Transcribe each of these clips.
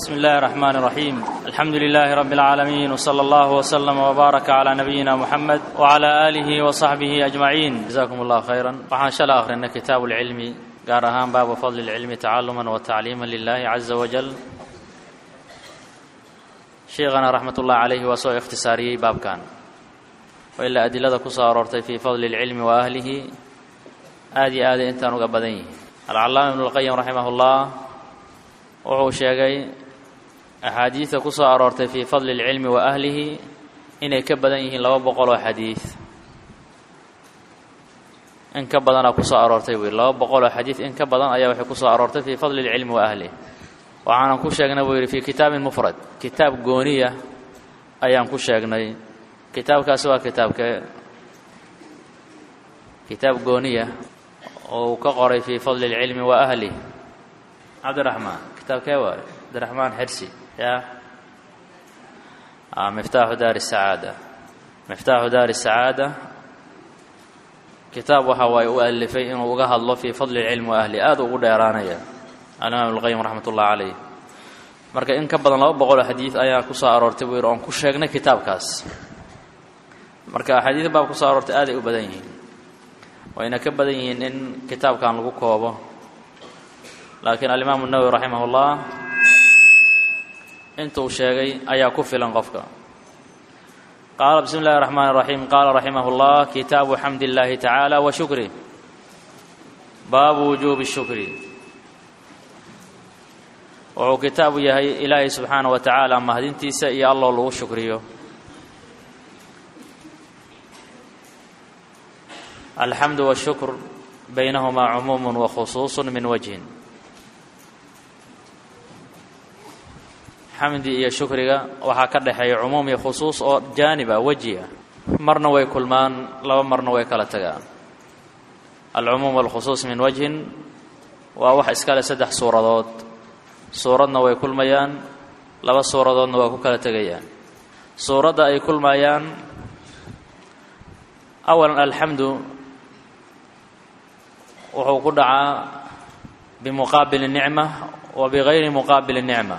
بسم الله الرحمن الرحيم الحمد لله رب العالمين وصلى الله وسلم وبارك على نبينا محمد وعلى آله وصحبه أجمعين جزاكم الله خيرا وحان شاء الله أخرنا كتاب العلم قارهان باب فضل العلم تعلما وتعليما لله عز وجل شيخنا رحمة الله عليه وسوء اختصاري باب كان وإلا أدلة كسارورتي في فضل العلم وأهله آدي أنت نقبضين العلامة ابن القيم رحمه الله وهو شيغي أحاديث كسارورتي في فضل العلم وأهله إن كبدين لو بقول حديث إن كبدنا كسارورتي لو بقول حديث إن كبدنا أي وحي كسارورتي في فضل العلم وأهله وعنا كشيغنا ويري في كتاب مفرد كتاب غونية أيام كشيغنا كتاب كاسوا كتاب غونية وكقري في فضل العلم وأهله عبد الرحمن كتاب كيوال عبد الرحمن حرسي يا مفتاح دار السعادة مفتاح دار السعادة كتاب وحوى يؤلفين وقها الله في فضل العلم وأهله آذو قد يرانيا الإمام ابن القيم رحمة الله عليه marka in ka badan laba boqol xadiis ayaa ku soo aroortay weerar aan ku sheegnay kitaabkaas marka xadiis baab ku soo aroortay aad ay u badan yihiin wayna ka badan yihiin in kitaabkan lagu koobo laakiin al-Imam an-Nawawi rahimahullah intuu sheegay ayaa ku filan qofka قال بسم الله الرحمن الرحيم قال رحمه الله كتاب حمد الله تعالى وشكره باب وجوب الشكر وهو كتاب يهي إلهي سبحانه وتعالى مهدينتي سئي الله له شكريه الحمد والشكر بينهما عموم وخصوص من وجه حمدي يا شكرك وحا كدخاي عموم يا خصوص او جانب وجهه مرنا way kulmaan laba marna way kala tagaan العموم والخصوص من وجه waa wax iskala saddex suuradood suuradna way kulmayaan laba suuradoodna waa ku kala tagayaan suurada ay kulmayaan awalan alhamdu wuxuu ku dhacaa bimuqaabil ni'ma wa bighayri muqaabil ni'ma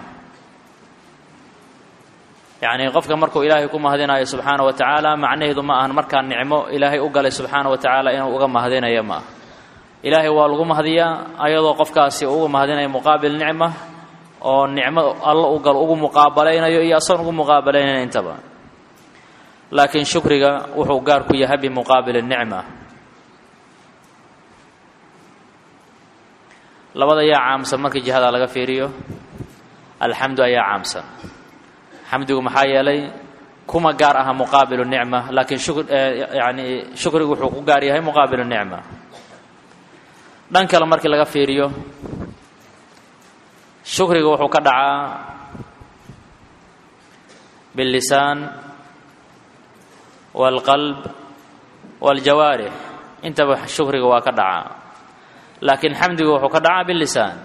yani qofka markuu ilaahay ku mahadinayo subhanahu wa ta'ala macnaheedu ma ahan marka nicmo ilaahay u galay subhanahu wa ta'ala inuu uga mahadinayo ma ilaahay waa lagu mahadiyaa ayadoo qofkaasi ugu mahadinayo muqaabil ni'ma oo nicmo Allah u gal ugu muqaabalaynayo iyo asan ugu muqaabalaynayo intaba laakiin shukriga wuxuu gaar ku yahay bi muqaabil ni'ma labada yaa caamsan markii jihada laga fiiriyo alxamdu ayaa caamsan xamdigu maxaa yeelay kuma gaar aha muqaabil ni'ma laakiin shukrigu wuxuu ku gaar yahay muqaabil ni'ma dhan kale markii laga fiiriyo shukriga wuxuu ka dhacaa bil lisaan wal qalb wal jawarih intaba shukriga waa ka dhacaa laakiin xamdigu wuxuu ka dhacaa bil lisaan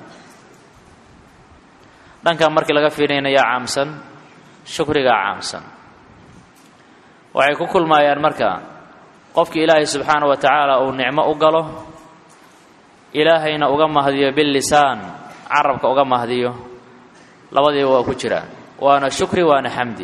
dhanka markii laga fiirinayo yaa caamsan shukriga caamsan waxay ku kulmayaan marka qofkii ilaahay subhanahu wa ta'ala uu nicmo u galo ilaahayna uga mahdiyo bil lisaan arabka uga mahdiyo labadii waa ku jiraan waana shukri waana xamdi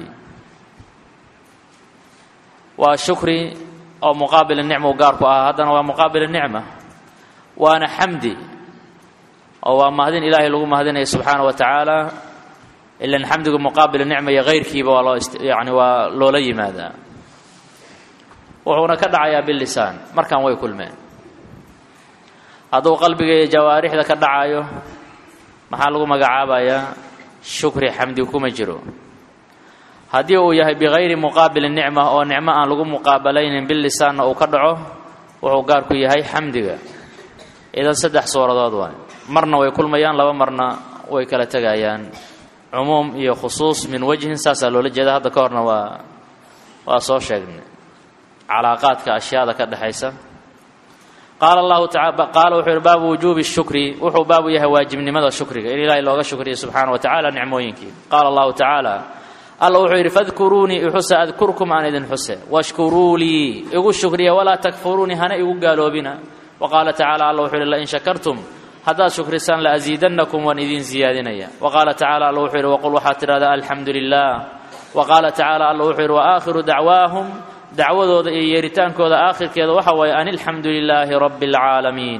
waa shukri oo muqaabil ni'ma gaar ku ah hadana waa muqaabil ni'ma وانا حمدي او مهدين الهي لو مهدين سبحانه وتعالى الا الحمد مقابل النعمه غير كيبه والله يعني ولولا ماذا وهنا كدعيا باللسان markan way kulmeen adoo qalbiga iyo jawaarixda ka dhacayo maxaa lagu magacaabaya shukri xamdi kuma jiro hadii uu yahay bighayri muqaabil النعمه oo nicmo aan lagu muqaabalaynin bil lisaan oo ka dhaco wuxuu gaar ku yahay xamdiga إذا سدح صورة ضوان مرنا ويكل ميان لو مرنا ويكل تجايان عموم هي خصوص من وجه ساسل ولجد هذا كورنا وصوشين علاقات كأشياء ذكر حيسا قال الله تعالى قال وحر باب وجوب الشكر وحر باب يهواجب من ماذا الشكر إلى لا إله الشكر سبحانه وتعالى نعموينك قال الله تعالى الله وحر فاذكروني أحس أذكركم عن إذن حس واشكروا لي يقول الشكرية ولا تكفروني هنا يقول قالوا بنا وقال تعالى الله وحر إن شكرتم haddaad shukrisaan la asiidannakum waan idin ziyaadinaya waqaala tacaala alla wuxuu yidhi waqul waxaad tidhahdaa alxamdu lilah waqaala tacaala alla wuxuu yidhi waakhiru dacwaahum dacwadooda iyo yeeritaankooda aakhirkeeda waxa waaye an alxamdu lilaahi rabbi alcaalamiin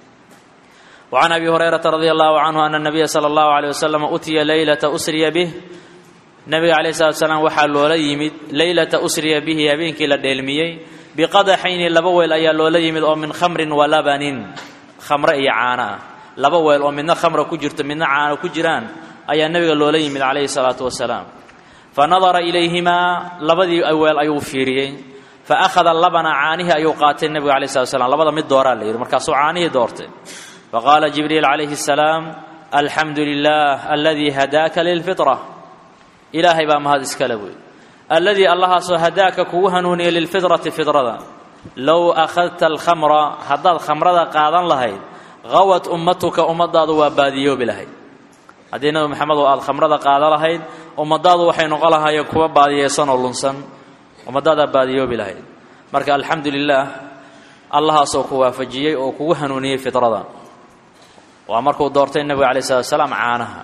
وعن أبي هريرة رضي الله عنه أن النبي صلى الله عليه وسلم أتي ليلة أسري به النبي عليه الصلاة والسلام وحال لوليمد ليلة أسري به يبينك للدلميي بقدحين لبويل أي لوليمد أو من خمر ولبن خمر إيعانا لبويل أو من خمر كجرت من عانا كجران أي النبي لوليمد عليه الصلاة والسلام فنظر إليهما لبدي أول أيوفيري فأخذ اللبن عانه أيوقات النبي عليه الصلاة والسلام لبدا مد دورا لير مركاسو عانه دورته فقال جبريل عليه السلام الحمد لله الذي هداك للفطرة إلهي بام هذا اسكالوي الذي الله هداك كوهنوني للفطرة فطرة لو أخذت الخمر هذا الخمر قاضا لهي غوت أمتك أمضاد وباديو بلهي هدينا محمد الخمر قاضا لهي أمضاد وحين قالها يكوى باديو صن ولنصن أمضاد باديو بلهي مرك الحمد لله الله سوكوا فجيي أو كوهنوني فطرة وأمركوا دورتين النبي عليه الصلاة والسلام عانها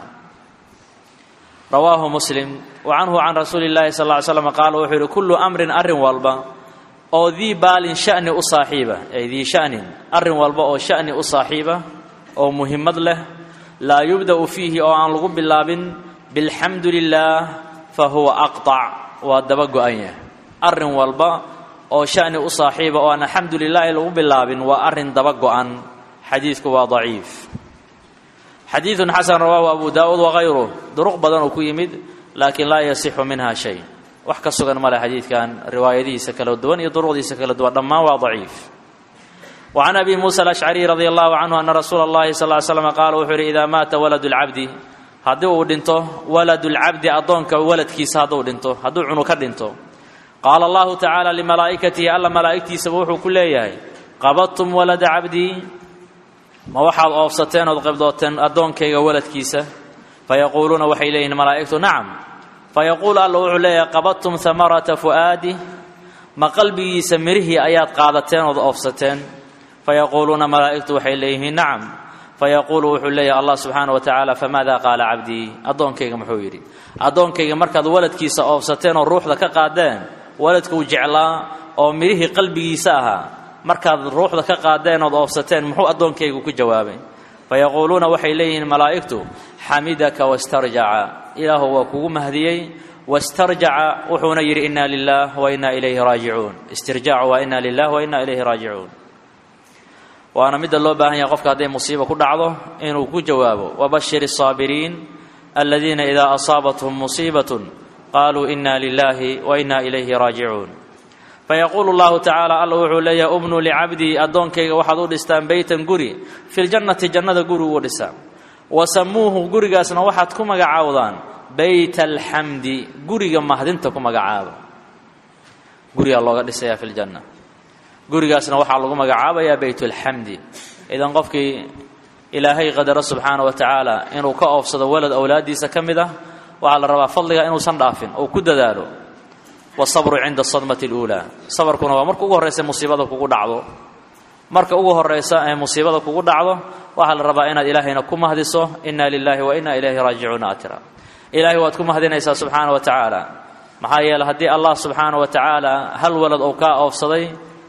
رواه مسلم وعنه عن رسول الله صلى الله عليه وسلم قال وحر كل أمر أر والبا أو ذي بال شأن أصاحبه أي ذي شأن أر والبا أو شأن أصاحبه أو مهمد له لا يبدأ فيه أو عن الغب اللابن بالحمد لله فهو أقطع ودبق أيه أر والبا أو شأن أصاحبه أو أن الحمد لله الغب اللابن وأر دبق أن حديثك ضعيف حديث حسن رواه أبو داود وغيره دروق بدن وكيمد لكن لا يصح منها شيء وحكى السجن مال حديث كان رواية دي سكال الدوان يضرق دي سكال الدوان لما هو ضعيف وعن أبي موسى الأشعري رضي الله عنه أن رسول الله صلى الله عليه وسلم قال وحر إذا مات ولد العبد هدو دنته ولد العبد أضونك ولد كيس هدو دنته هدو عنك دنته قال الله تعالى لملائكته ألا ملائكتي سبوح كل ياي قبضتم ولد عبدي ما waxaad oofsateen oo qabdooteen adoonkayga waladkiisa fayaquluna waxay leeyihiin malaa'iktu nacam fayaqulu alla wuxuu leeyahay qabatum thamarata fuadi ma qalbigiisa mirihi ayaad qaadateen oo oofsateen fayaquluna malaa'iktu waxay leeyihiin nacam fayaqulu wuxuu leeyahay allah subhanahu wa ta'ala famada qala abdi adoonkayga muxuu yiri adoonkayga markaad waladkiisa oofsateen oo ruuxda ka qaadeen waladku jeclaa oo mirihi qalbigiisa ahaa markaad ruuxda ka qaadeen oo oofsateen muxuu adoonkaygu ku jawaabay fayaquluna waxay leeyihiin malaa'iktu hamidaka wastarja'a ilaahu waa kugu mahdiyay wastarja'a wuxuuna yiri inna lillahi wa inna ilayhi raaji'uun istirja'u wa inna lillahi wa inna ilayhi raaji'uun waana mid loo baahan yahay qofka haday musiibo ku dhacdo inuu ku jawaabo wabashshiri saabiriin alladheena idha asabatuhum musibatun qalu inna lillahi wa inna ilayhi raaji'uun فيقول الله تعالى الله وحو ليا ابن لعبدي أدونكيغا waxaad u dhistaan baytan guri fil jannati jannada guri u dhisaan wasamuuhu gurigaasna waxaad ku magacaawdaan baytal hamdi guriga mahdinta ku magacaabo guriga looga dhisaya fil janna gurigaasna waxa lagu magacaabaya baytul hamdi idan qofkii ilaahay qadara subhanahu wa ta'ala inuu ka oofsado walad awlaadiisa kamida waxa la rabaa fadliga inuu san dhaafin oo ku dadaalo والصبر عند الصدمة الأولى صبر كنا ومرك أوجه رئيس مصيبة كوجو دعوة مرك أوجه رئيس مصيبة كوجو دعوة وهل ربنا إلهنا كم هدسه إنا لله وإنا إليه راجعون أترى إلهي واتكم هدينا إسا سبحانه وتعالى محايا لهدي الله سبحانه وتعالى هل ولد أو كا أو صدي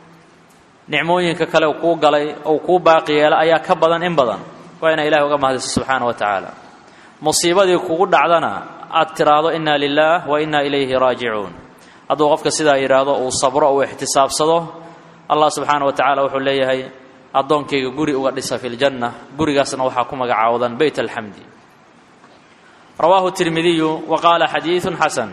نعموين ككلا وكو قلي أو كو باقي لا أيا كبدا إن بدن وإنا إلهي وكم هدسه سبحانه وتعالى مصيبة كوجو دعونا أترى إنا لله وإنا إليه راجعون adoo qofka sida yiraahdo oo sabro oo ihtisaabsado Allah subhanahu wa ta'ala wuxuu leeyahay adoonkayga guri uga dhisa fil janna gurigaasna waxa ku magacaawdan baytul hamdi rawahu tirmidhi wa qala hadithun hasan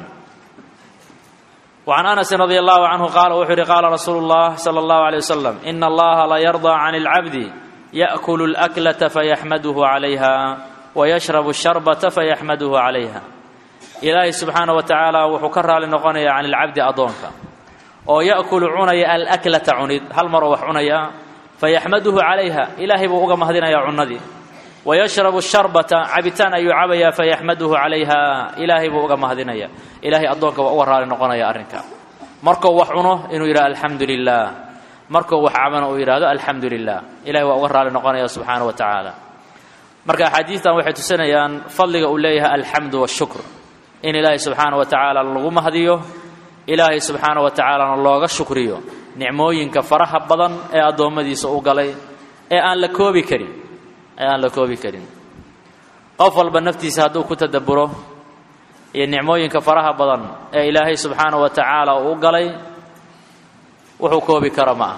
wa an anas radiyallahu anhu qala wa qala rasulullah sallallahu alayhi wasallam inna allaha la yarda 'anil 'abdi ya'kulu al-aklata fayahmaduhu 'alayha wa yashrabu ash-sharbata fayahmaduhu 'alayha إلهي سبحانه وتعالى وحكر لنقنيا عن العبد أضونك أو يأكل عنيا الأكلة عنيد هل مروح عنيا فيحمده عليها إلهي بوغا مهدنا يا عندي ويشرب الشربة عبتان أي عبيا فيحمده عليها إلهي بوغا مهدنا يا إلهي أضونك وأورها لنقنيا أرنك مركو وحونه إنه يرى الحمد لله مركو وحعمنا ويرى الحمد لله إلهي وأورها لنقنيا سبحانه وتعالى marka xadiistan waxay tusinayaan fadliga uu leeyahay alxamdu washukr in ilaahay subxaanahu wa tacaala lagu mahdiyo ilaahay subxaanahu wa tacaalana looga shukriyo nicmooyinka faraha badan ee addoommadiisa u galay ee aan la koobi karin qof walba naftiisa hadduu ku tadabburo iyo nicmooyinka faraha badan ee ilaahay subxaanahu wa tacaala uu galay wuxuu koobi kara ma aha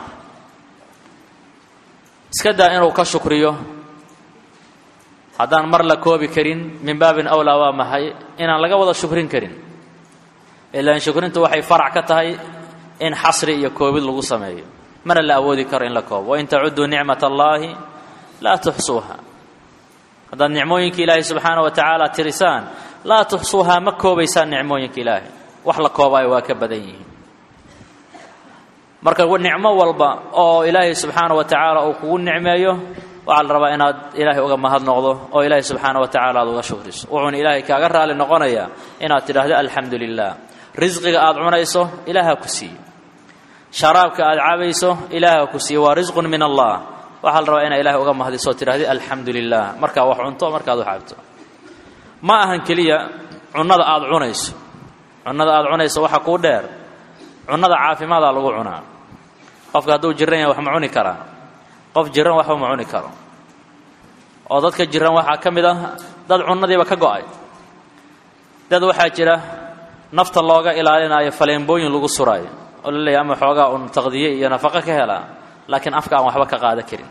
iska daa inuu ka shukriyo haddaan mar la koobi karin min baabin awlaa waa maxay inaan laga wada shukrin karin ilaan shukrintu waxay farac ka tahay in xasri iyo koobid lagu sameeyo mana la awoodi karo in la koobo wain tacudduu nicmat allaahi laa tuxsuuha haddaad nicmooyinka ilaahay subxaana wa tacaala tirisaan laa tuxsuuhaa ma koobaysaan nicmooyinka ilaahay wax la koobaayo waa ka badan yihiin marka nicmo walba oo ilaahay subxaana wa tacaala uu kugu nicmeeyo waxaa la rabaa inaad ilaahay uga mahadnoqdo oo ilaahay subxaana wa tacaala aad uga shukriso wuxuuna ilaahay kaaga raali noqonayaa inaad tidhaahdo alxamdu lilah risqiga aad cunayso ilaaha ku siiye sharaabka aad cabayso ilaaha ku siiye waa risqun min allah waxaa la rabaa inaad ilaahay uga mahdiso oo tidhaahdo alxamdu lilah markaa wax cunto markaad wax cabto ma ahan keliya cunnada aad cunayso waxa kuu dheer cunnada caafimaadaa lagu cunaa qofka hadduu jiran yahay wax ma cuni karaa qof jiran waxba ma cuni karo oo dadka jiran waxaa ka mid ah dad cunnadiiba ka go'ay dad waxaa jira nafta looga ilaalinayo faleembooyin lagu suraayo oo la leeyahay ama xoogaa un taqdiye iyo nafaqo ka helaa laakiin afka aan waxba ka qaadan karin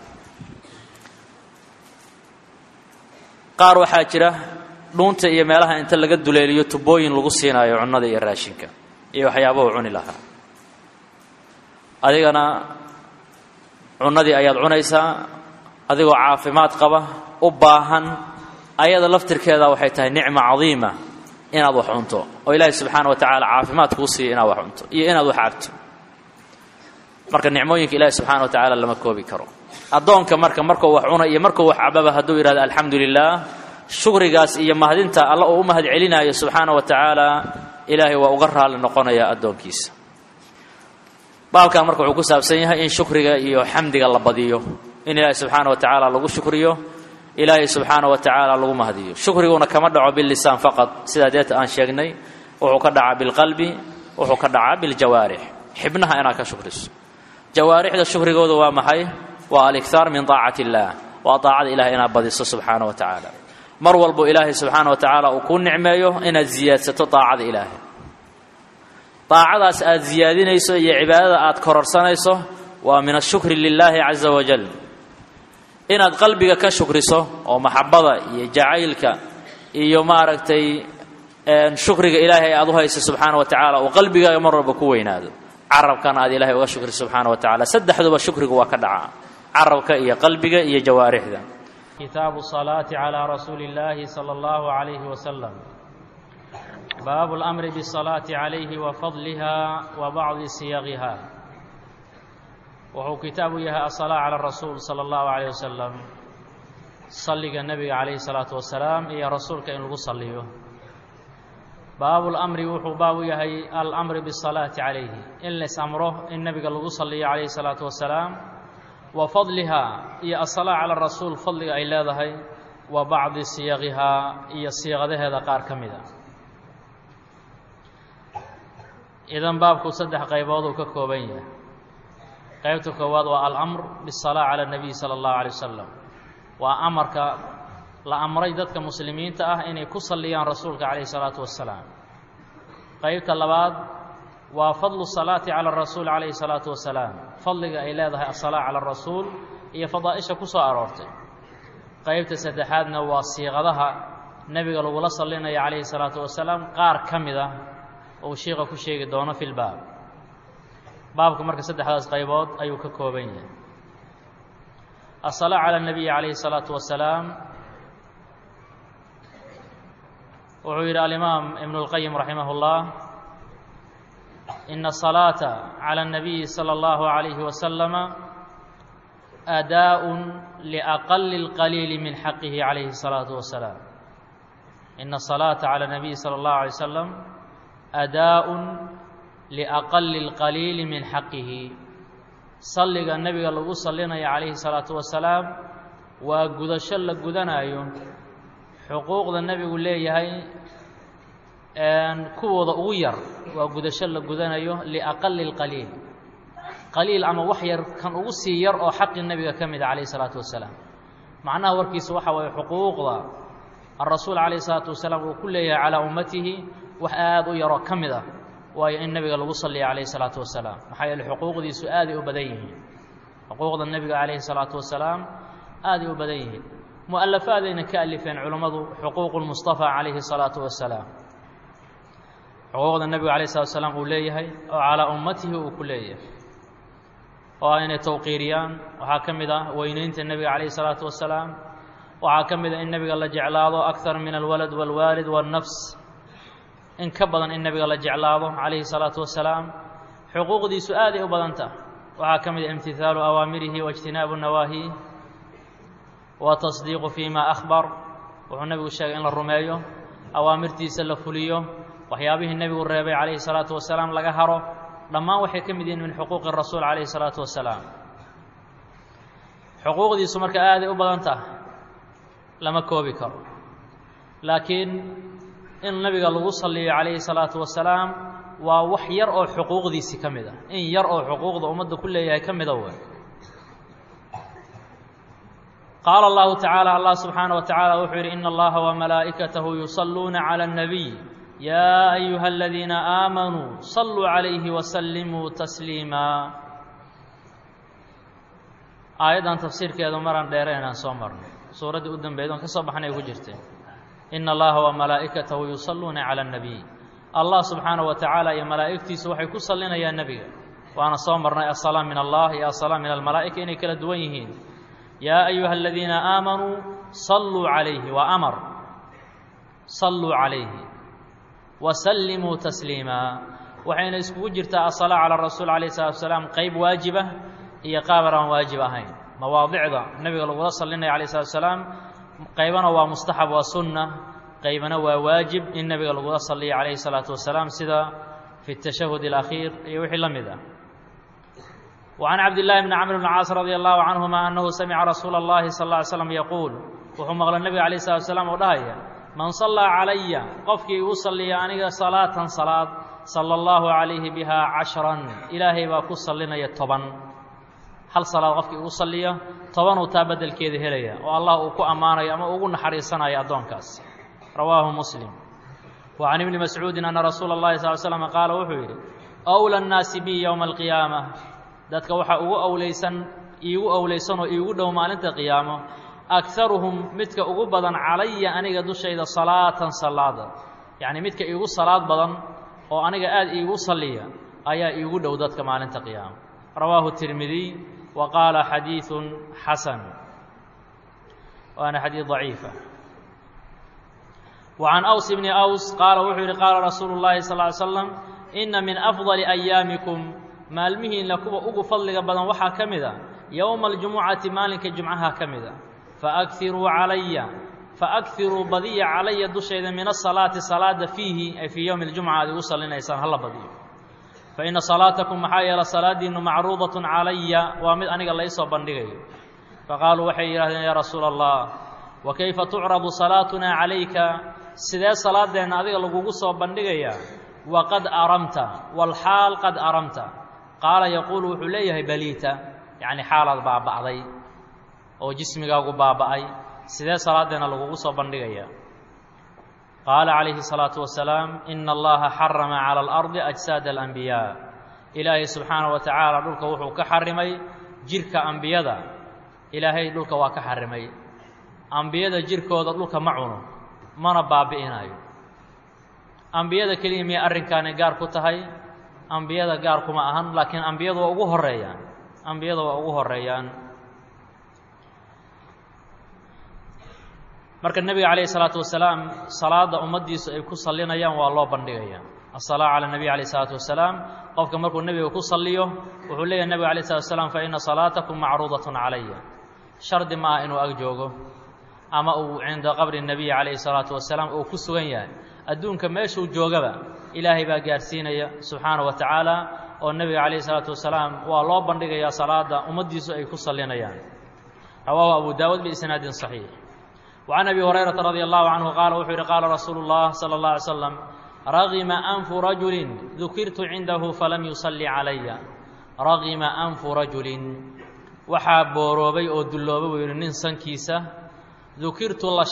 qaar waxaa jira dhuunta iyo meelaha inta laga duleeliyo tubooyin lagu siinayo cunnada iyo raashinka iyo waxyaabahu cuni lahaa adigana cunnadii ayaad cunaysaa adigoo caafimaad qaba u baahan ayada laftirkeeda waxay tahay nicmo cadiima inaad wax cunto oo ilaahay subxaana wa tacaala caafimaad kuu siiya inaad wax cunto iyo inaad wax cabto marka nicmooyinka ilaahay subxaana wa tacaala lama koobi karo addoonka markuu wax cuna iyo markuu wax cababa hadduu yidhahdo alxamdu lilah shukrigaas iyo mahadinta alla uu u mahad celinaayo subxaana wa tacaala ilaahay waa uga raali noqonayaa addoonkiisa baabkan marka wuxuu ku saabsan yahay in shukriga iyo xamdiga la badiyo in ilaahay subxaana wa tacaala lagu shukriyo ilaahay subxaana wa tacaala lagu mahdiyo shukriguna kama dhaco billisaan faqad sidaa deeta aan sheegnay wuxuu ka dhacaa bilqalbi wuxuu ka dhacaa biljawaarix xibnaha inaad ka shukriso jawaarixda shukrigooda waa maxay waa alikhaar min taacati illaah waa taacada ilahay inaad badiso subxaana wa tacaala mar walbo ilaahay subxaana wa tacaala uu kuu nicmeeyo inaad ziyaadsato taacada ilaahay taacadaas aad ziyaadinayso iyo cibaadada aad kororsanayso waa min ashukri lilaahi caza wajal inaad qalbiga ka shukriso oo maxabada iyo jacaylka iyo maaragtay shukriga ilaahay aad u hayso subxaana wa tacaala uu qalbigaaga mar walba ku weynaado carabkana aad ilaahay uga shukriso subxaana wa tacaala saddexduba shukrigu waa ka dhacaa carabka iyo qalbiga iyo jawaarixda kitaabu salaati calaa rasuuli illaahi sala allahu calayhi wasalam baabu اlamri bالsalaati calayhi wa fadliha wa bacdi siyaqiha wuxuu kitaabu yahay asalaa cala rasuul sala allahu calayh wasalam salliga nebiga calayhi salaatu wasalaam iyo rasuulka in lagu salliyo baabu lamri wuxuu baabu yahay alamri biالsalaati calayhi in lays amro in nebiga lagu salliyo calayhi salaatu wasalaam wa fadliha iyo asalaa cala rasuul fadliga ay leedahay wa bacdi siyaqihaa iyo siiqadaheeda qaar ka mida idan baabku saddex qaybood uu ka kooban yahay qaybta koowaad waa alamr biالsalaa cala اnabiy sala اllahu alay wasalam waa amarka la amray dadka muslimiinta ah inay ku salliyaan rasuulka calayhi salaatu wasalaam qaybta labaad waa fadlu salaati cala rasuul calayhi salaatu wasalaam fadliga ay leedahay asalaa cala rasuul iyo fadaa'isha ku soo aroortay qaybta saddexaadna waa siiqadaha nebiga lagula sallinaya calayhi salaatu wasalaam qaar ka mid ah ou shiiqa ku sheegi doono fi lbaab baabka marka saddexdaas qaybood ayuu ka kooban yahay asalaa cala اnabiyi calayhi salaatu wasalaam wuxuu yidhi alimaam ibnu اlqayim raximah اllah ina الصalaaةa calى الnabiyi salى اllahu عalayhi wasalama adaaء liaqali اlqaliili min xaqihi calayhi الsalaaةu wasalaam ina الصalaaةa calى الnabiyi salى اllahu عalيه wasalam adaaء liaqali اlqaliili min xaqihi salliga nebiga lagu sallinaya calayhi الsalaatu wasalaam waa gudasho la gudanayo xuquuqda nebigu leeyahay kuwooda ugu yar waa gudasho la gudanayo liaqali اlqaliil qaliil ama wax yar kan ugu sii yar oo xaqi nebiga ka mida calayh الsalaatu wasalaam macnaha warkiisa waxa waaye xuquuqda الrasuul calayh الsalaatu wasalaam uu ku leeyahay calaa ummatihi wax aad u yaroo ka mid ah waayo in nebiga lagu salliya calayh الsalaatu wasalaam maxaa yeele xuquuqdiisu aaday u badan yihiin xuquuqda nebiga calayhi الsalaatu wasalaam aaday u badan yihiin mu'alafaadayna ka alifeen culammadu xuquuqu lmustafa calayhi الsalaatu wasalaam xuquuqda nebiga calayh الsalatu wasalaam uu leeyahay oo calaa ummatihi uu ku leeyahay oo inay tawqiiriyaan waxaa ka mid ah weynaynta nebiga calayh الsalaatu wasalaam waxaa ka mid ah in nebiga la jeclaado akar min alwalad wاlwaalid wاlnafs in ka badan in nebiga la jeclaado calayhi الsalaatu wasalaam xuquuqdiisu aaday u badanta waxaa ka mid ah imtihaalu awaamirihi waاjtinaabu nawaahi wa tasdiiqu fii ma akhbar wuxuu nebigu sheegay in la rumeeyo awaamirtiisa la fuliyo waxyaabihii nebigu reebay calayhi الsalaatu wasalaam laga haro dhammaan waxay ka mid yihiin min xuquuqi rasuul calayhi الsalaatu wasalaam xuquuqdiisu marka aaday u badan tahay lama koobi karo laakiin in nebiga lagu salliyo calayhi الsalaatu wasalaam waa wax yar oo xuquuqdiisii ka mid ah in yar oo xuquuqda ummadda ku leeyahay ka mida wey qaala allahu tacaala allah subxaanaه wa tacaala wuxuu yidhi ina allaha wamalaa'ikatahu yusalluuna calى الnabiy yaa ayuha aladiina aamanuu saluu calayhi wasallimuu tasliima aayaddan tafsiirkeedu maraan dheereen aan soo marnay suuraddii u dambeyd oon ka soo baxnay ku jirtay ina allaha wamalaa'ikatahu yusalluuna calى الnabiy allah subxaanaه wa tacaala iyo malaa'igtiisu waxay ku sallinayaan nebiga waana soo marnay asalaa min allah iyo asalaa min almalaa'ika inay kala duwan yihiin yaa ayuha aladiina aamanuu saluu calayhi waa amar saluu calayhi wasallimuu tasliima waxayna iskugu jirtaa asalaa cala rasuul calayh الsalatu wasalaam qayb waajibah iyo qaabar aan waajib ahayn mawaadicda nebiga lagula sallinaya calayh الsalatu wasalaam qaybana waa mustaxab waa sunna qaybana waa waajib in nebiga lagula salliya calayhi الsalaatu wasalaam sida fi الtashahud اlأkhiir iyo wixii la mid ah وعan cabdالlahi bni camr bn caas radi allahu canهuma annahu samica rasuula اllahi sal اه alay slam yaquul wuxuu maqlay nebiga calayh الsalatu wasalaam oo dhahaya man sallaa calaya qofkii igu salliya aniga salaatan salaad sala allahu calayhi bihaa 10 ilaahay baa ku sallinaya 10 hal salaad qofkii igu salliya 10 uu taa beddelkeeda helaya oo allah uu ku ammaanayo ama ugu naxariisanayo addoonkaas rawaahu muslim wa can ibni mascuudin anna rasuula اllahi sal l slam qaala wuxuu yidhi awla nnaasi bi yowma alqiyaama dadka waxaa iigu owlaysan oo iigu dhow maalinta qiyaamo akaruhum midka ugu badan calaya aniga dushayda salaatan salaada yacni midka iigu salaad badan oo aniga aad iigu salliya ayaa iigu dhow dadka maalinta qiyaamo rawaahu tirmidiy wa qaala xadiiثun xasan waana xadiid daciifa وعan أws bni أws qaala wuxuu yidhi qaala rasuulu الlahi sal ly slam ina min afضali أyaamikum maalmihiinna kuwa ugu fadliga badan waxaa ka mid a yowma اljumucati maalinka jumcaha ka mid a faأkiruu badiya calaya dushayda min الsalaati salaada fiihi ay fii yowmi اljumca aad igu sallinaysaan hala badiyo faina salaatakum maxaa yeele salaadiinu macruudaة calaya waa mid aniga laysoo bandhigayo faqaaluu waxay yidhahdeen ya rasuula الlah wakayfa tucradu salaatunaa calayka sidee salaadeenna adiga lagugu soo bandhigayaa waqad aramta walxaal qad aramta qaala yaquulu wuxuu leeyahay baliita yacni xaalaad baaba'day oo jismigaagu baaba'ay sidee salaadeenna lagugu soo bandhigayaa qaala calayhi الsalaatu wasalaam ina allaha xarama cala alardi ajsaada alanbiyaa ilaahay subxaanaه wa tacaala dhulka wuxuu ka xarimay jirka ambiyada ilaahay dhulka waa ka xarimay ambiyada jirkooda dhulka ma cuno mana baabi'inayo ambiyada keliya miyay arrinkaani gaar ku tahay ambiyada gaar kuma ahan laakiin ambiyadu waa ugu horeeyaan ambiyada waa ugu horeeyaan marka nebiga calayhi الsalaatu wasalaam salaada ummaddiisu ay ku sallinayaan waa loo bandhigaya aلsalaa cala الnabiy calayh الsalaatu wasalaam qofka markuu nebiga ku salliyo wuxuu leeyahay nebiga alayh الsalatu wasalaam faina salaatakum macruudaة calaya shardi ma ah inuu ag joogo ama uu cinda qabri الnabiy calayhi الsalaatu wasalaam uu ku sugan yahay adduunka meeshuu joogaba ilaahay baa gaarsiinaya subxaanaه wa tacaala oo nebiga calayhi الsalaatu wasalaam waa loo bandhigayaa salaada ummaddiisu ay ku sallinayaan رواه أبو داود بإسناد صحيح. وعن أبي هريرة رضي الله عنه قال وحر قال رسول الله صلى الله عليه وسلم رغم أنف رجل ذكرت عنده فلم يصلي علي. رغم أنف رجل waxaa booroobay oo dulloobay buu yidhi nin sankiisa dukirtu la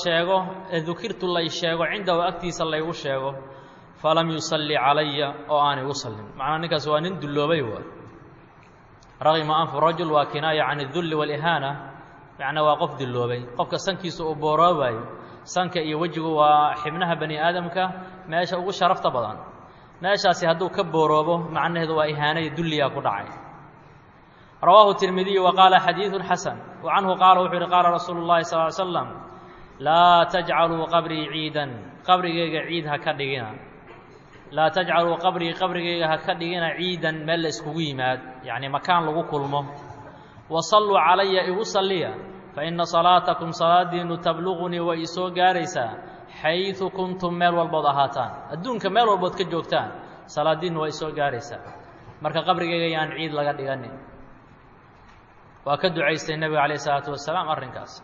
sheego cindahu agtiisa laygu sheego falam yusalli calaya oo aanay u sallin macnaa ninkaas waa nin dulloobay waay ragima anfu rajul waa kinaaya can adulli waalihaana macnaa waa qof dulloobay qofka sankiisa uu booroobayo sanka iyo wejigu waa xibnaha bani aadamka meesha ugu sharafta badan meeshaasi hadduu ka booroobo macnaheedu waa ihaanaya dulliyaa ku dhacay. رواه الترمذي وقال حديث حسن. وعنه قال وحر قال رسول الله صلى الله عليه وسلم لا تجعلوا قبري عيدا قبري عيد هكدغنا لا تجعلوا قبري هكدغنا عيدا مل اسكويماد يعني مكان لو كلمه وصلوا علي وصليا فإن صلاتكم صلاتي تبلغني وإسو غاريسا حيث كنتم ميل والبضهاتان adduunka meel walbood ka joogtaan salaadiin way soo gaaraysa marka qabrigeyga yaan ciid laga dhiganin waa ka ducaystay nabiga calayhi salaatu wasalaam arrinkaas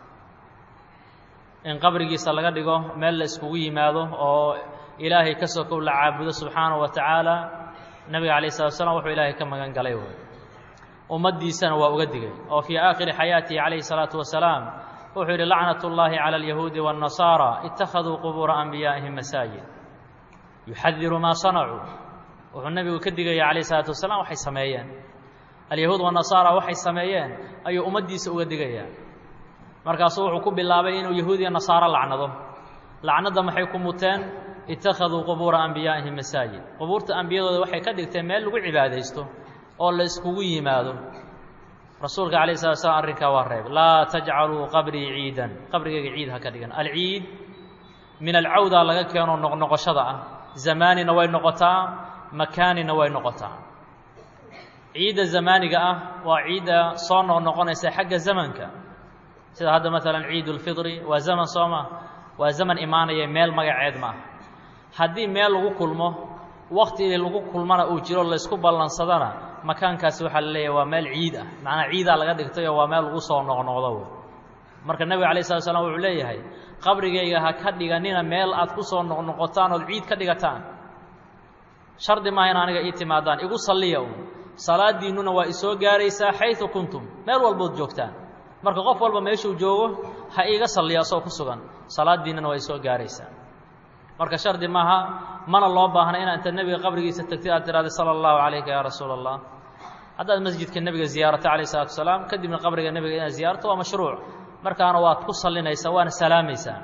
in qabrigiisa laga dhigo meel la iskugu yimaado oo ilaahay ka soo kow la caabudo subxaanahu wa tacaala nabiga calayhi salaatu wasalaam wuxuu ilaahay ka magan galay way ummaddiisana waa uga digay oo fii aakhiri xayaatihi calayhi salaatu wasalaam wuxuu yidhi lacnatullaahi cala alyahuudi waannasaara ittakhaduu qubuura anbiyaa'ihim masaajid yuxadiru maa sanacuu wuxuu nabigu ka digaya calayhi salaatu wasalaam waxay sameeyeen alyahuud waannasaara waxay sameeyeen ayuu ummaddiisa uga digayaa markaasuu wuxuu ku bilaabay inuu yahuud iyo nasaaro lacnado lacnadda maxay ku muteen ittakhaduu qubuura anbiyaa'ihim masaajid qubuurta ambiyadooda waxay ka dhigteen meel lagu cibaadaysto oo la iskugu yimaado rasuulka calayhi salatu wasalaam arrinkaa waa reebay laa tajcaluu qabrii ciidan qabrigayga ciid ha ka dhigan alciid min alcawda laga keeno noqnoqoshada ah zamaanina way noqotaa makaanina way noqotaa ciidda zamaaniga ah waa ciidda soo noqnoqonaysa xagga zamanka sida hadda maalan ciidulfidri waa zaman sooma waa zaman imaanaya meel magaceed ma ah haddii meel lagu kulmo waqti lagu kulmana uu jiro la isku ballansadana makaankaasi waxaa la leeyahay waa meel ciid ah macnaa ciidaa laga dhigtayo waa meel lagu soo noqnoqdo marka nabiga calayhi salatu wasalaam wuxuu leeyahay qabrigayga ha ka dhiganina meel aad ku soo noqnoqotaan ood ciid ka dhigataan shardi maaha in aniga ii timaadaan igu salliya salaadiinnuna waa isoo gaaraysaa xaysu kuntum meel walbood joogtaan marka qof walba meeshuu joogo ha iiga salliya asoo ku sugan salaadiinnuna waa isoo gaaraysaa marka shardi maaha mana loo baahna inaad inta nebiga qabrigiisa tagtid aad tidhahda sala allahu calayka yaa rasuula allah haddaad masjidka nebiga ziyaarato calayhi salaatu wasalaam kadibna qabriga nebiga inaad ziyaarto waa mashruuc markaana waad ku sallinaysaa waana salaamaysaa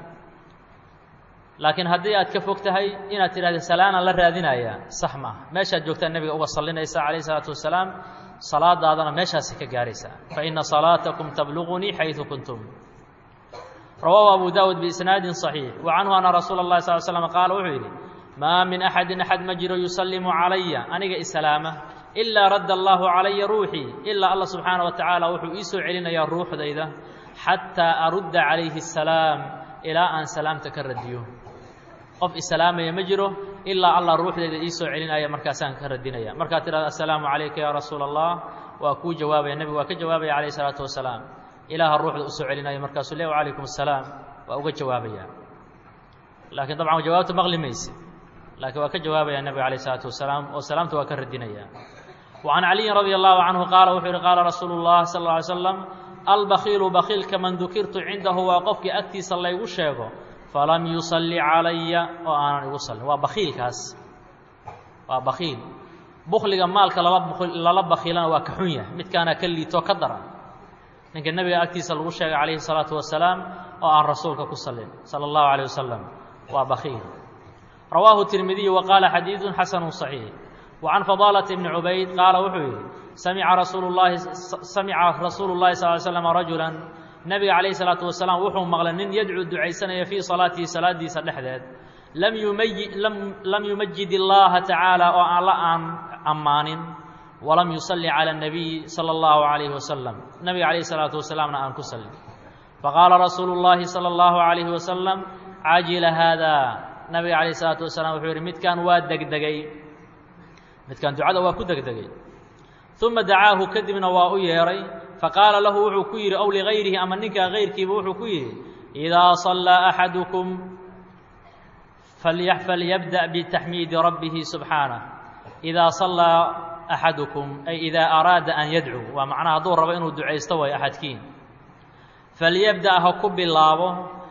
laakiin haddii aad ka fog tahay inaad tidhahda salaanaan la raadinayaa sax maaha meeshaad joogtaan nebiga uga sallinaysaa calayhi salaatu wasalaam salaadaadana meeshaasi ka gaaraysaa fa ina salaatakum tablugunii xaydu kuntum rawaahu abu daawud biisnaadin صaxiix wacanhu ana rasuula اllahi sal slam qaala wuxuu yidhi maa min axadin axad ma jiro yusallimu calaya aniga isalaama ilaa radda allahu calaya ruuxii ilaa allah subxaana wa tacaala wuxuu ii soo celinayaa ruuxdayda xataa arudda calayhi asalaam ilaa aan salaamta ka radiyo qof isalaamaya ma jiro ilaa allah ruuxdayda ii soo celinaya markaasaan ka radinaya markaad tidhahda assalaamu calayka yaa rasuula allah waa kuu jawaabaya nebigu waa ka jawaabaya calayh isalaatu wasalaam ilaaha ruuxda u soo celinaya markaasuu le wacalaykum assalaam waa uga jawaabaya laakiin dabcan jawaabta maqli mayse laakiin waa ka jawaabaya nebiga calayh isalaatu wasalaam oo salaamta waa ka radinaya wacan caliyin radia allahu canhu qaala wuxuu yihi qaala rasuulu llah sal alla alay slam albakiilu bakiilka man dukirtu cindahu waa qofkii agtiisa laygu sheego falam yusalli calaya oo aanan igu sallin waa bakiilkaas waa bakiil bukliga maalka lala bakiilana waa ka xun yahay midkaana ka liito ka daran ninka nebiga agtiisa lagu sheegay calayhi salaatu wasalaam oo aan rasuulka ku sallin sala allahu calayh wasalam waa bakiil rawaahu tirmidiyu wa qaala xadiidun xasanu صaxiix wacan fadaalata ibni cubayd qaala wuxuu yidhi samica rasuulu llahi sal ly slam rajulan nebiga calayhi salaatu wasalaam wuxuu maqlay nin yadcuu ducaysanaya fii salaatihi salaadiisa dhexdeed lam yumajid illaaha tacaala oo alla aan ammaanin walam yusalli cala الnabiy salى اllahu عalayhi wasalam nabiga calayhi salaatu wasalaamna aan ku sallin faqaala rasuulu llahi salى اllahu عalayhi wasalam cajila haada nabiga calayhi salaatu wasalaam wuxuu yidhi midkaan waa degdegay midkaan ducada waa ku degdegay uma dacaahu kadibna waa u yeedhay faqaala lahu wuxuu ku yidhi ow ligayrihi ama ninkaa gayrkiiba wuxuu ku yidhi idaa sallaa axadukum falyabda' bitaxmiidi rabbihi subxaanah idaa sallaa axadukum ay idaa araada an yadcuu waa macnaha hadduu rabo inuu ducaysto way axadkiin falyabda' ha ku bilaabo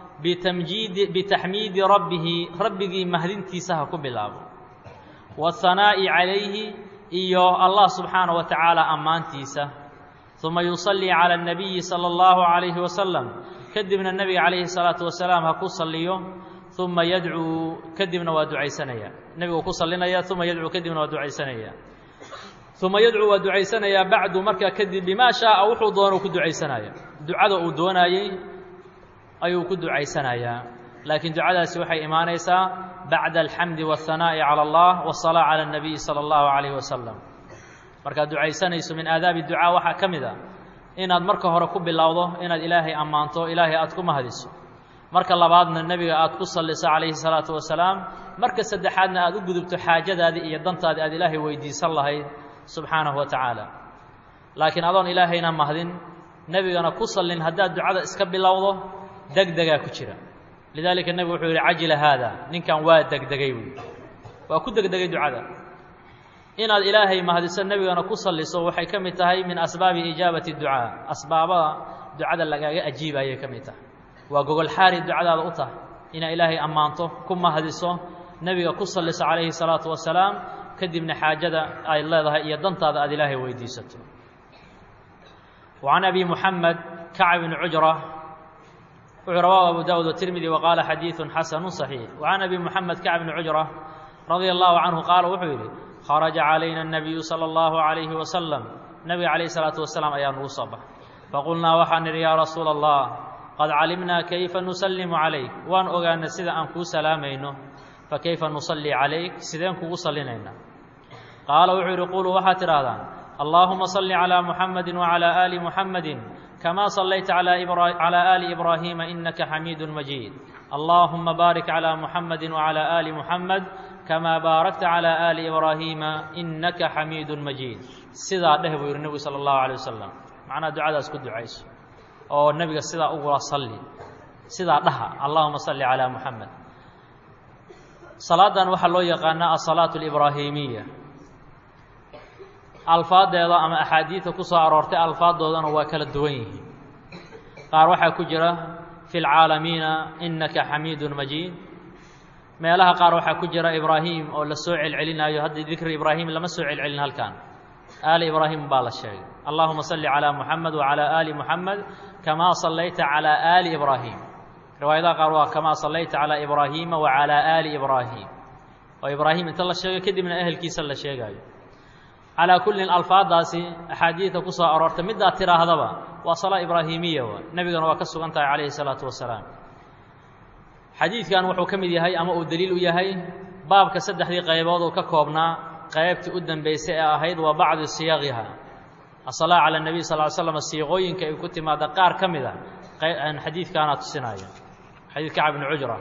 bitaxmiidi rabbihi rabbigii mahdintiisa ha ku bilaabo wahanaa'i calayhi iyo allah subxaanaه wa tacaala ammaantiisa uma yusallii calى الnabiyi salى اllahu عalayhi wasalam kadibna nebiga calayhi الsalaatu wasalaam ha ku salliyo uma yadcuu kadibna waa ducaysanaya nebigu ku sallinaya uma yadcuu kadibna waa ducaysanaya uma yadcuu waa ducaysanayaa bacdu markaa kadib bimaa shaaa wuxuu doono ku ducaysanaya ducada uu doonayey ayuu ku ducaysanayaa laakiin ducadaasi waxay imaanaysaa bacda alxamdi waاhanaa'i calى اllah waالsalaa calى الnabiyi salى اllahu عalayhi wasalam markaad ducaysanayso min aadaabi ducaa waxaa ka mid a inaad marka hore ku bilowdo inaad ilaahay ammaanto ilaahay aad ku mahadiso marka labaadna nebiga aad ku salliso calayhi الsalaatu wasalaam marka saddexaadna aad u gudubto xaajadaadii iyo dantaadii aad ilaahay weydiisan lahayd subxaanahu wa tacaala laakiin adoon ilaahayna mahdin nebigana ku sallin haddaad ducada iska bilowdo degdegaa ku jira lidaalika nebigu wuxuu yidhi cajila haada ninkan waa degdegay buui waa ku degdegay ducada inaad ilaahay mahdiso nebigana ku salliso waxay ka mid tahay min asbaabi ijaabati ducaa asbaabada ducada lagaaga ajiibayay ka mid tahay waa gogol xaari ducadaada u tahay inaad ilaahay ammaanto ku mahdiso nebiga ku salliso calayhi الsalaatu wasalaam kadibna xaajada ay leedahay iyo dantaada aad ilaahay weydiisato وعan abi muxamed kacb bni cujra wuxuu rawaahu abu daawud watirmidi waqaala xadiiثu xasanu صaxiix وعan abi muxamed kacb bni cujra radia allahu canhu qaala wuxuu yidhi kharaja calayna الnabiyu salى اllahu عalayhi wasalam nebiga calayh الsalaatu wasalaam ayaa nugu soo baxay faqulnaa waxaan nidhi yaa rasuula allah qad calimnaa kayfa nusallimu calayk waan ogaana sida aan kuu salaamayno fakayfa nusallii calayk sideen kugu sallinaynaa qaala wuxuu yidhi quluu waxaad tidhaahdaan allaahuma salli calىa muxamadi wacalىa aali muxamadi kamaa sallayta calىa aali ibraahiima inaka xamiidu majiid allaahuma baarik calىa muxamadi wacalىa aali muxamed kamaa baarakta calىa aali ibraahiima inaka xamiidu majiid sidaa dheh buu yidhi nebigu salى اllahu عalيه wasalam macnaha ducadaas ku ducayso oo nebiga sidaa ugula salli sidaa dhaha allahuma salli calىa muxamed salaadan waxaa loo yaqaanaa asalaatu alibraahimiya alfaadeeda ama axaadiidta ku soo aroortay alfaaddoodana waa kala duwan yihiin qaar waxaa ku jira fi lcaalamiina inaka xamiidun majiid meelaha qaar waxaa ku jira ibraahim oo la soo celcelinaayo hadda dikri ibraahim lama soo celcelin halkan aali ibraahim baa la sheegay allahuma salli calىa muxamed wacalىa aali muxamed kamaa sallayta calىa aali ibraahim riwaayadaha qaar waa kamaa sallayta calىa ibraahiima wacalىa aali ibraahim oo ibraahim inta la sheego kadibna ehelkiisa la sheegaayo calaa kullin alfaadaasi axaadiidta ku soo aroortay middaad tidhaahdaba waa salaa ibraahimiya wa nebigana waa ka sugan tahay calayhi الsalaatu wasalaam xadiidkan wuxuu ka mid yahay ama uu deliil u yahay baabka saddexdii qaybood uu ka koobnaa qaybtii u dambaysay ee ahayd waa bacdi siyaqiha asalaa cala الnabiy sal ly slam siiqooyinka ay ku timaada qaar ka mid a xadiidkaana tusinaya xadiid kacb bni cujra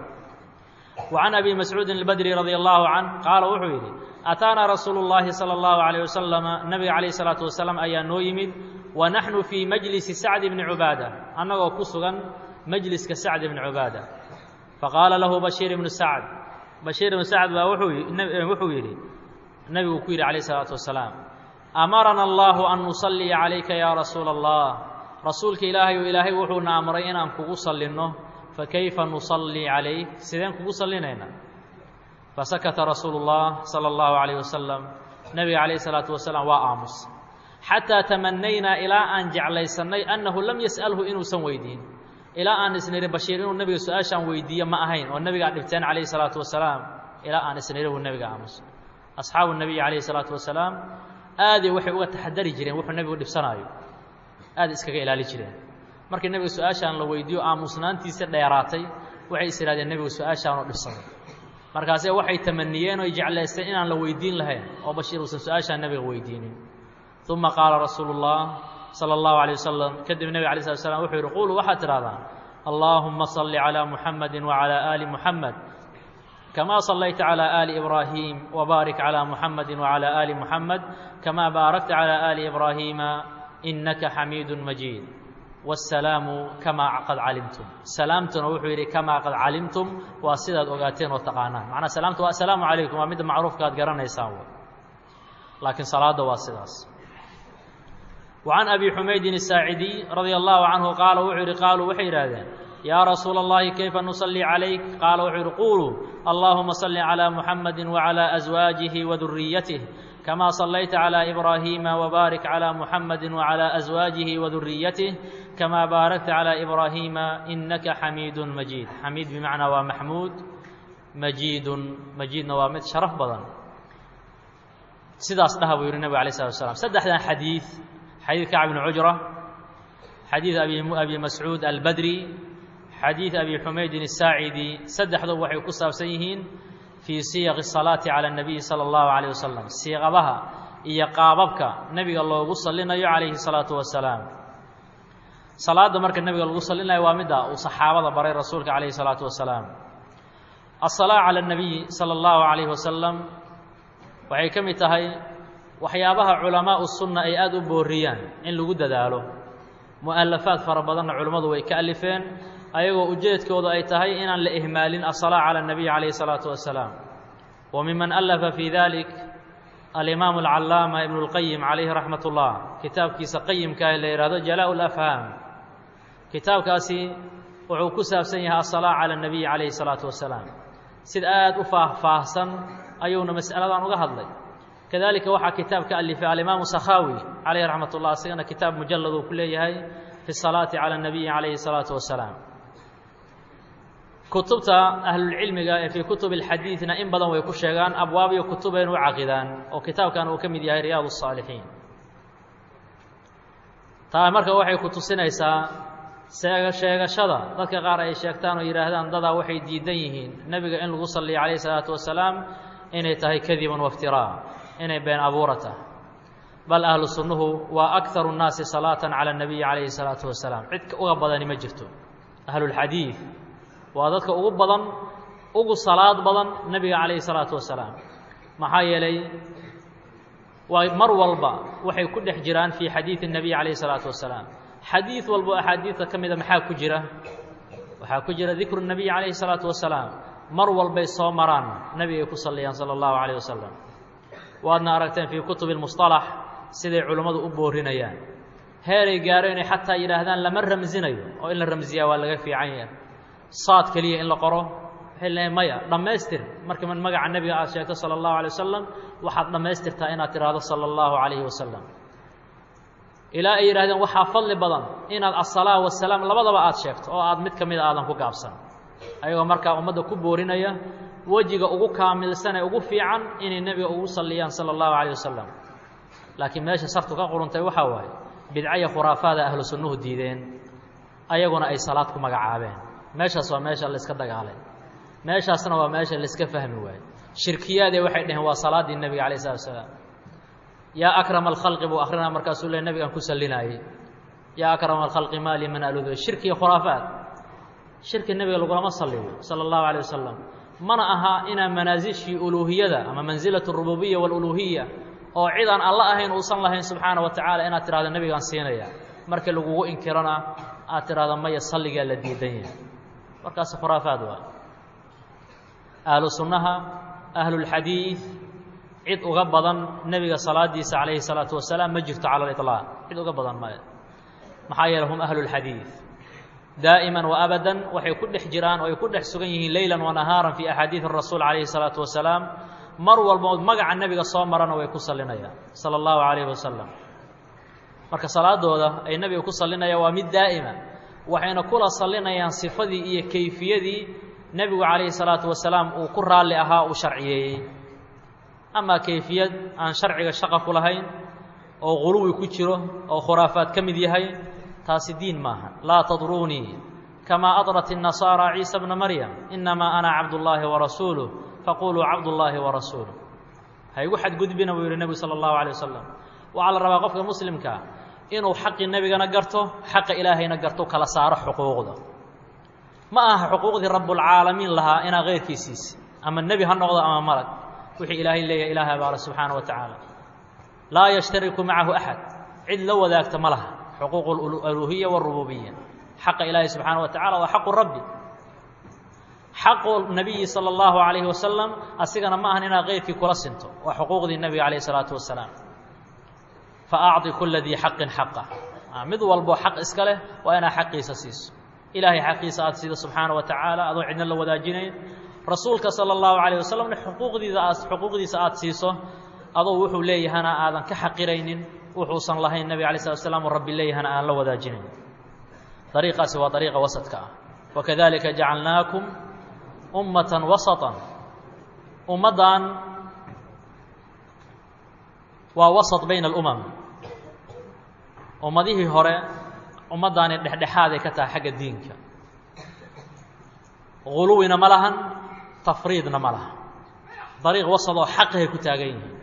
وعan abi mascuudin اlbadri radia allahu canh qaala wuxuu yidhi ataanaa rasuulu اllahi salى اllahu عalيه wasalam nabiga calayh الsalaatu wasalaam ayaa noo yimid wa naxnu fii majlisi sacd bni cubaada annagoo ku sugan majliska sacd bni cubaada faqaala lahu bashiir ibnu sacd bashiir ibnu sacd baa wuxuu yidhi nebigu ku yidhi calayh الsalaatu wasalaam amarana allahu an nusalliya calayka yaa rasuula allah rasuulka ilaahay oo ilaahay wuxuuna amray inaan kugu sallinno fakayfa nusallii calayk sideen kugu sallinayna fasakata rasuulu اllah salى اllahu عalayh wasalam nebiga calayh الsalaatu wasalaam waa aamus xataa tamanaynaa ilaa aan jeclaysannay annahu lam yas'alhu inuusan weydiin ilaa aan isniri bashiir inuu nebiga su-aashaan weydiiye ma ahayn oo nebigaa dhibteen calayh الsalaatu wasalaam ilaa aan isniri uu nebiga aamus asxaabu nebiy calayh الsalaatu wasalaam aaday waxay uga taxadari jireen wuxuu nebigu dhibsanaayo aad iskaga ilaali jireen markii nebiga su-aashaan la weydiiyo aamusnaantiisa dheeraatay waxay is idhahdeen nebigu su-aashaanoo dhibsaday markaase waxay tamaniyeen oo jeclaysteen inaan la weydiin lahayn oo bashiir uusan su-aashaan nebiga weydiinin uma qaala rasuulu اllah salى اllahu عalيه wasalam kadib nebiga alay slat slam wuxuu yidhi quluu waxaad tidhahdaan allaahuma salli calىa muxamadi wacalىa aali muxamed kamaa sallayta calىa aali ibraahim wbaarik calىa muxamadi wacalىa aali muxamed kamaa baarakta calىa aali ibraahiima إنك حميد مجيد والسلام كما قد علمتم سلامتنا وحو يري كما قد علمتم واسيداد اوغاتين وتقانان معنى سلامته السلام عليكم ومد معروف كاد غرانيسان لكن صلاه واسيداس وعن أبي حميد الساعدي رضي الله عنه قالوا وحيرادين يا رسول الله كيف نصلي عليك قال وحير قولوا اللهم صل على محمد وعلى أزواجه وذريته كما صليت على إبراهيم وبارك على محمد وعلى أزواجه وذريته كما باركت على إبراهيم إنك حميد مجيد حميد بمعنى ومحمود مجيد نوامد شرف بدن سيداس دهبو يري النبي عليه الصلاة والسلام سدحنا حديث كعب بن عجرة حديث أبي مسعود البدري حديث أبي حميد الساعدي سدحدو waxay ku saabsan yihiin في صيغ الصلاة على النبي صلى الله عليه وسلم صيغبها iyo qaababka nabiga loogu salinayo عليه الصلاة والسلام salaada marka nabiga lagu salinayo waa mida uu saxaabada baray rasuulka عليه الصلاة والسلام الصلاة على النبي صلى الله عليه وسلم waxay kamid tahay waxyaabaha culamaa sunna ay aad u booriyaan in lagu dadaalo mu'allafaad fara badan culimadu way ka alifeen ayagoo ujeedkooda ay tahay inaan la ihmaalin as-salaa ala nabiy alayhi salatu wasalaam wa mimman allafa fi dhalik al-imam al-allama ibn al-qayyim alayhi rahmatullah kitabkiisa qayyimka la yiraahdo jalaa al-afham kitabkaasi wuxuu ku saabsan yahay as-salaa ala nabiy alayhi salatu wasalaam sid aad u faahfaahsan ayuuna mas'aladan uga hadlay كذلك وحى كتاب كألف الإمام سخاوي عليه رحمة الله سيغنا كتاب مجلد كليه في الصلاة على النبي عليه الصلاة والسلام كتبت أهل العلم في كتب الحديث إن بدن ويكون شيغان أبواب وكتبين وعقدان وكتاب كانوا كمد يهي رياض الصالحين marka waxay ku tusinaysaa sheegashada dadka qaar ay sheegtaan oo yiraahdaan dada waxay diidan yihiin nabiga in lagu salliyo عليه الصلاة والسلام inay tahay kadiban waftiraa inay been abuurata bal ahlu sunnuhu waa aktharu nnaasi salaatan cala nabiy calayhi salaatu wasalaam cid uga badani ma jirto ahlulxadiid waa dadka ugu badan ugu salaad badan nabiga calayhi salaatu wasalaam maxaa yeelay waa mar walba waxay ku dhex jiraan fii xadiidi nabiy calayhi salaatu wasalaam xadiid walba axaadiidta ka mida maxaa ku jira waxaa ku jira dikru nabiy calayhi salaatu wasalaam mar walbay soo maraan nabigay ku salliyaan sala allahu calayh wasalam waadna aragteen fii kutubi lmusطalax siday culimmadu u boorinayaan heeray gaaro inay xataa yidhaahdaan lama ramsinayo oo in la ramsiyaa waa laga fiican yahay saad keliya in la qoro waxay leeyahay maya dhammaystir marka magaca nebiga aad sheegto sala allahu alay wasalam waxaad dhammaystirtaa inaad tidhaahdo sala allahu calayhi wasalam ilaa ay yidhahdeen waxaa fadli badan inaad assalaa wasalaam labadaba aad sheegto oo aad mid ka mida aadan ku gaabsan ayagoo markaa ummadda ku boorinaya wejiga ugu kaamilsan ee ugu fiican inay nebiga ugu salliyaan sala allahu calayh wasalam laakiin meesha sartu ka quruntay waxaa waaye bidcaya khuraafaada ahlu sunnuhu diideen ayaguna ay salaad ku magacaabeen meeshaas waa meesha la iska dagaalay meeshaasna waa meesha la iska fahmi waaye shirkiyaadee waxay dhaheen waa salaaddii nebiga calayh salatu wasalaam yaa akrama alkhalqi buu akrinaa markaasuu le nebigaan ku sallinaayey yaa akrama alkhalqi maa li man aludu shirki iyo khuraafaad shirki nebiga lagulama salliyo sala allahu calayh wasalam mana aha inaa manaasishii uluuhiyada ama mansilatu rububiya waluluuhiya oo cid aan alla ahayn uusan lahayn subxaana wa tacaala inaad tidhahdo nebigaan siinaya marka lagugu inkirana aad tidhahdo maya salligaa la diidan yahay markaasi khuraafaad waa ahlu sunnaha ahlulxadiid cid uga badan nebiga salaadiisa calayhi salaatu wasalaam ma jirto cala aliطlaaq cid uga badan maya maxaa yeele hum ahlulxadiid daa'iman wa abadan waxay ku dhex jiraan oo ay ku dhex sugan yihiin leylan wa nahaaran fii axaadiidi rasuul calayhi salaatu wasalaam mar walba ood magaca nebiga soo marana way ku sallinayaan sala allahu calayhi wasalam marka salaadooda ay nebiga ku sallinayaan waa mid daa'ima waxayna kula sallinayaan sifadii iyo kayfiyadii nebigu calayhi salaatu wasalaam uu ku raalli ahaa uu sharciyeeyey amaa kayfiyad aan sharciga shaqa ku lahayn oo guluwi ku jiro oo khuraafaad ka mid yahay taasi diin maaha laa tadruunii kamaa adrat الnasaara ciisa bna maryam inamaa ana cabdullaahi warasuuluh faquluu cabdullaahi warasuuluh ha igu xadgudbina buu yihi nebigu sala allahu alay wasalam waxaa la rabaa qofka muslimkaa inuu xaqii nebigana garto xaqa ilaahayna garto kala saaro xuquuqda ma aha xuquuqdii rabbulcaalamiin lahaa inaa keyrkiisiisi ama nebi ha noqdo ama malag wixii ilaahay leeyahay ilaahay baala subxaana wa tacaala laa yashtariku macahu axad cid la wadaagta ma laha xuquuq aluluhiya wاrububiya xaqa ilaahi subxaanaه wa tacaala waa xaqu rabbi xaqu nabiyi salى اllahu عalayhi wasalam asigana ma ahan inaad keyrkii kula sinto waa xuquuqdii nebiga calayh الsalaatu wasalaam faacطi kula dii xaqin xaqah mid walbo xaq iska leh waa inaad xaqiisa siiso ilaahay xaqiisa aad siida subxaanaه wa tacaala adoo cidna la wadaajinayn rasuulka salى اllahu عalayه wasalamna xuquuqdiisa aad siiso adoo wuxuu leeyahana aadan ka xaqiraynin wuxuusan lahayn nebiga alay slat slam rabbi leeyahana aan la wadaajinayn dariiqaasi waa dariiqa wasadka ah wakadalika jacalnaakum ummatan wasatan ummaddan waa wasat bayna alumam ummadihii hore ummaddaani dhexdhexaaday ka tahay xagga diinka guluwina ma lahan tafriidna ma laha dariiq wasad oo xaqahay ku taagan yihiin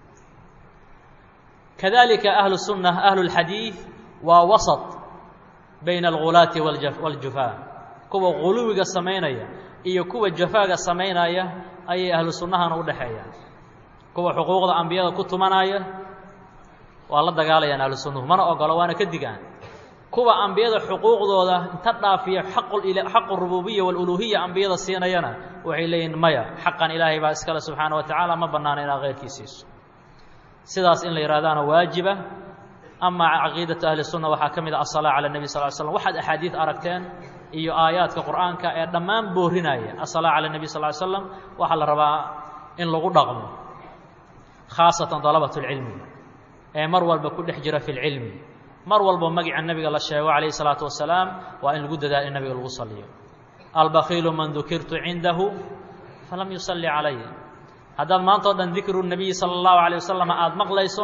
kadalika ahlu الsunة ahlu اlxadiiث waa wasط bayna algulaati wاljufaa kuwa guluwiga samaynaya iyo kuwa jafaaga samaynaya ayay ahlu sunnahana u dhexeeyaan kuwa xuquuqda ambiyada ku tumanaya waa la dagaalayaan ahlu sunnuhu mana ogolo waana ka digaan kuwa ambiyada xuquuqdooda inta dhaafiya xaqu rububiya wاluluhiya ambiyada siinayana waxay leeyihin maya xaqan ilaahay baa iskale subxaanaه wa tacaala ma bannaana inaad keyrkii siiso sidaas in la yihahdaana waajiba ama caqiidatu ahli الsunna waxaa ka mid a aلsalaa calى الnebi sal ly slm waxaad axaadiid aragteen iyo aayaadka qur'aanka ee dhammaan boorinaya aلsalaa calى الnebi sal ly slam waxaa la rabaa in lagu dhaqmo khaasatan dalabaة اlcilmi ee mar walba ku dhex jira fi اlcilmi mar walbo magica nebiga la sheego calayhi الsalaaةu wasalaam waa in lagu dadaalo in nebiga lagu saliyo albakiilu man dukirtu cindahu falam yusalli calay haddaad maanta o dhan dikru nabiyi sala allahu alayh wasalam aada maqlayso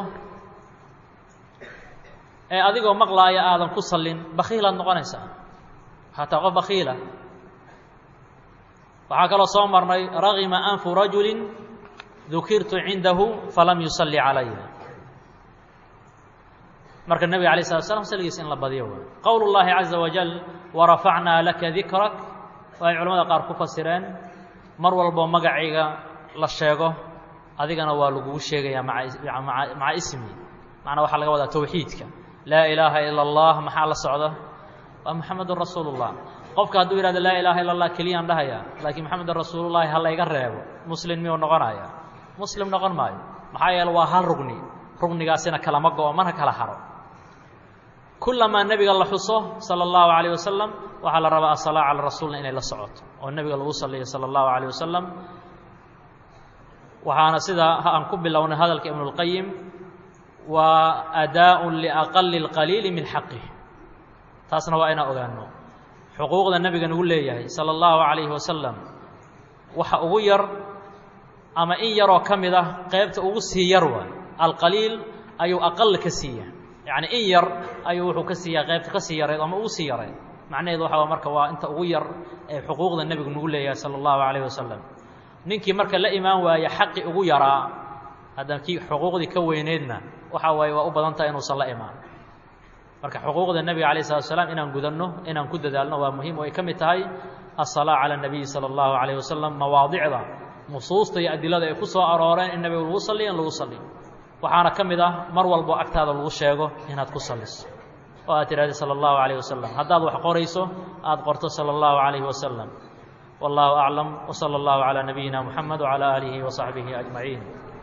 ee adigoo maqlaaya aadan ku sallin bakiilaad noqonaysaa hataa qof bakiila waxaa kaloo soo marnay ragima anfu rajulin dukirtu cindahu falam yusalli calaya marka nebiga alayh slat slam salligiisa in la badiyo way qowl اllahi caza wajal warafacnaa laka dikrak oo ay culamada qaar ku fasireen mar walbo magacayga la sheego adigana waa lagugu sheegayaa maca ismi macnaa waxaa laga wadaa tawxiidka laa ilaaha ila اllah maxaa la socda waa muxamedun rasuulu اllah qofka hadduu yihahdo laa ilaaha illa اllah keliyaan dhahaya laakiin muxamedun rasuulullahi ha layga reebo muslim miyuu noqonaya muslim noqon maayo maxaa yeele waa hal rugni rugnigaasina kalama go-o mana kala haro kulamaa nebiga la xuso salى اllahu عalayه wasalam waxaa la rabaa asalaa cala rasuulna inay la socoto oo nebiga lagu saliyo salى اllahu عalayه wasalam waxaana sidaa aan ku bilownay hadalka ibn اlqayim waa adaaء liaqali اlqaliili min xaqih taasna waa inaan ogaano xuquuqda nebiga nagu leeyahay salى اllahu عalayhi wasalam waxa ugu yar ama in yaroo ka mid ah qeybta ugu sii yar waay alqaliil ayuu aqal ka siiya yacni in yar ayuu wuxuu ka siiyaa qaybta ka sii yareed ama ugu sii yareed macnaheedu waxa marka waa inta ugu yar ee xuquuqda nebigu nagu leeyahay salى اllahu عalayه wasalam ninkii marka la imaan waaya xaqi ugu yaraa haddana kii xuquuqdii ka weyneedna waxa waaye waa u badan tahay inuusan la imaan marka xuquuqda nebiga alayه الslat slaam inaan gudanno inaan ku dadaalno waa muhiim oo ay ka mid tahay aلsalaa calى الnabiyi salى اllahu عalayه wasalam mawaadicda nusuusta iyo adilada ay ku soo arooreen in nebiga lagu saliyo in lagu saliyo waxaana ka mid ah mar walbo agtaada lagu sheego inaad ku saliso oo aad tidhahda salى اllahu عalayه wasalam haddaad wax qorayso aada qorto salى اllahu عalayhi wasalam wallahu aclam wsalى اllahu عalى nabiyina muxamed wعalى aalihi وaصaxbihi أجmaعiin